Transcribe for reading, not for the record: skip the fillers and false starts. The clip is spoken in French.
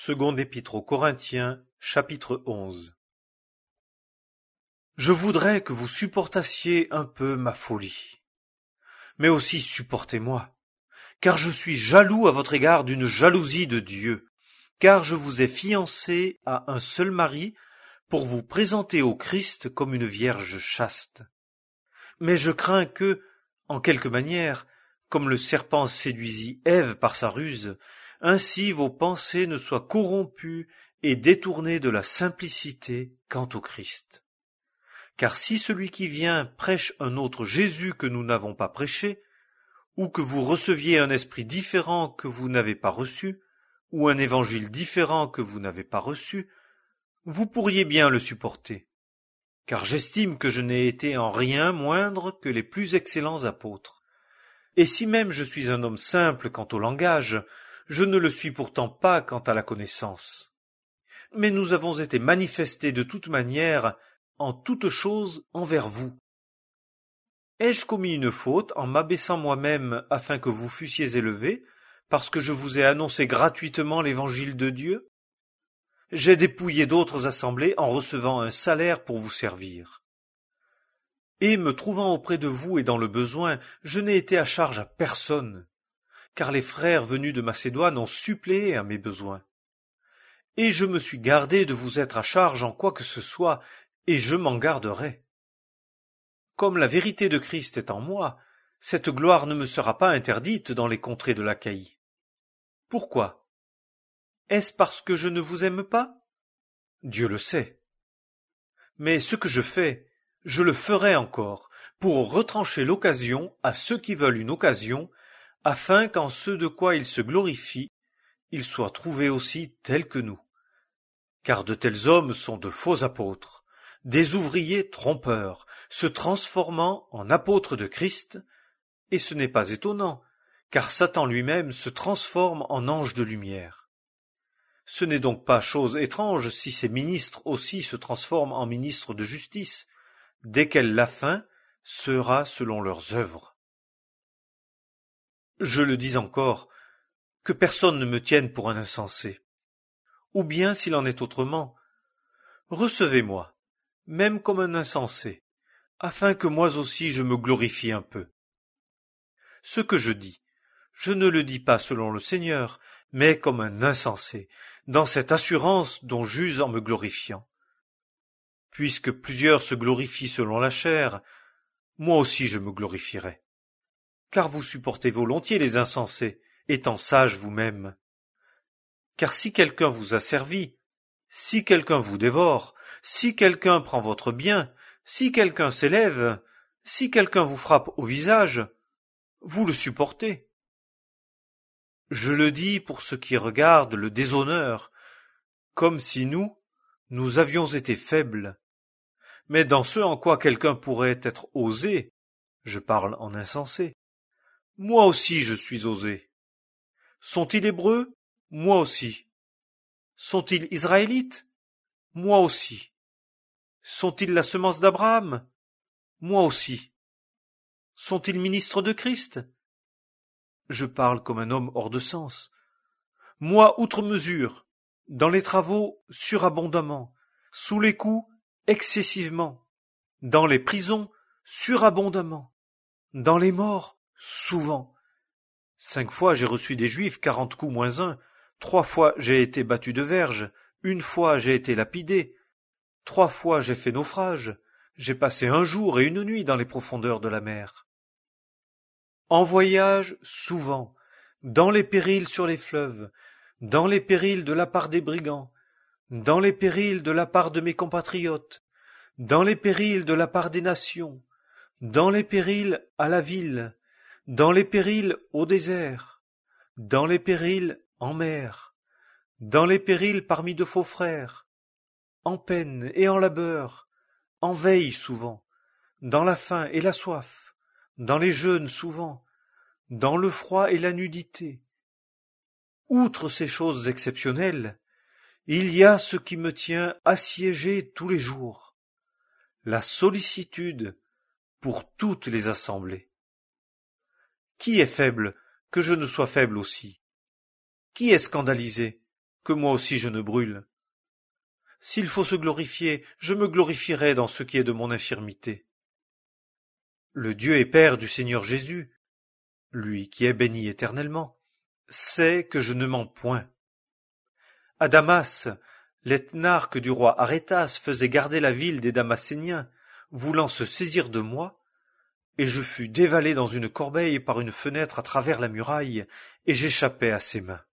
Seconde épître aux Corinthiens, chapitre 11. Je voudrais que vous supportassiez un peu ma folie, mais aussi supportez-moi, car je suis jaloux à votre égard d'une jalousie de Dieu, car je vous ai fiancé à un seul mari pour vous présenter au Christ comme une vierge chaste. Mais je crains que, en quelque manière, comme le serpent séduisit Ève par sa ruse, ainsi vos pensées ne soient corrompues et détournées de la simplicité quant au Christ. Car si celui qui vient prêche un autre Jésus que nous n'avons pas prêché, ou que vous receviez un esprit différent que vous n'avez pas reçu, ou un évangile différent que vous n'avez pas reçu, vous pourriez bien le supporter. Car j'estime que je n'ai été en rien moindre que les plus excellents apôtres. Et si même je suis un homme simple quant au langage, je ne le suis pourtant pas quant à la connaissance. Mais nous avons été manifestés de toute manière, en toute chose envers vous. Ai-je commis une faute en m'abaissant moi-même afin que vous fussiez élevés, parce que je vous ai annoncé gratuitement l'évangile de Dieu? J'ai dépouillé d'autres assemblées en recevant un salaire pour vous servir. Et me trouvant auprès de vous et dans le besoin, je n'ai été à charge à personne, car les frères venus de Macédoine ont suppléé à mes besoins. Et je me suis gardé de vous être à charge en quoi que ce soit, et je m'en garderai. Comme la vérité de Christ est en moi, cette gloire ne me sera pas interdite dans les contrées de l'Achaïe. Pourquoi? Est-ce parce que je ne vous aime pas? Dieu le sait. Mais ce que je fais, je le ferai encore, pour retrancher l'occasion à ceux qui veulent une occasion, afin qu'en ce de quoi ils se glorifient, ils soient trouvés aussi tels que nous. Car de tels hommes sont de faux apôtres, des ouvriers trompeurs, se transformant en apôtres de Christ, et ce n'est pas étonnant, car Satan lui-même se transforme en ange de lumière. Ce n'est donc pas chose étrange si ces ministres aussi se transforment en ministres de justice, desquels la fin sera selon leurs œuvres. Je le dis encore, que personne ne me tienne pour un insensé. Ou bien, s'il en est autrement, recevez-moi, même comme un insensé, afin que moi aussi je me glorifie un peu. Ce que je dis, je ne le dis pas selon le Seigneur, mais comme un insensé, dans cette assurance dont j'use en me glorifiant. Puisque plusieurs se glorifient selon la chair, moi aussi je me glorifierai. Car vous supportez volontiers les insensés, étant sages vous-même. Car si quelqu'un vous a servi, si quelqu'un vous dévore, si quelqu'un prend votre bien, si quelqu'un s'élève, si quelqu'un vous frappe au visage, vous le supportez. Je le dis pour ce qui regarde le déshonneur, comme si nous avions été faibles. Mais dans ce en quoi quelqu'un pourrait être osé, je parle en insensé, moi aussi je suis osé. Sont-ils hébreux? Moi aussi. Sont-ils israélites? Moi aussi. Sont-ils la semence d'Abraham? Moi aussi. Sont-ils ministres de Christ? Je parle comme un homme hors de sens. Moi outre mesure, dans les travaux surabondamment, sous les coups excessivement, dans les prisons surabondamment, dans les morts souvent. 5 fois j'ai reçu des Juifs 40 coups moins 1, 3 fois j'ai été battu de verge, 1 fois j'ai été lapidé, 3 fois j'ai fait naufrage, j'ai passé 1 jour et 1 nuit dans les profondeurs de la mer. En voyage souvent, dans les périls sur les fleuves, dans les périls de la part des brigands, dans les périls de la part de mes compatriotes, dans les périls de la part des nations, dans les périls à la ville, dans les périls au désert, dans les périls en mer, dans les périls parmi de faux frères, en peine et en labeur, en veille souvent, dans la faim et la soif, dans les jeûnes souvent, dans le froid et la nudité. Outre ces choses exceptionnelles, il y a ce qui me tient assiégé tous les jours, la sollicitude pour toutes les assemblées. Qui est faible que je ne sois faible aussi? Qui est scandalisé que moi aussi je ne brûle. S'il faut se glorifier, je me glorifierai dans ce qui est de mon infirmité. Le Dieu et Père du Seigneur Jésus, lui qui est béni éternellement, sait que je ne mens point. À Damas, l'ethnarque du roi Arétas faisait garder la ville des Damascéniens, voulant se saisir de moi, et je fus dévalé dans une corbeille par une fenêtre à travers la muraille, et j'échappai à ses mains.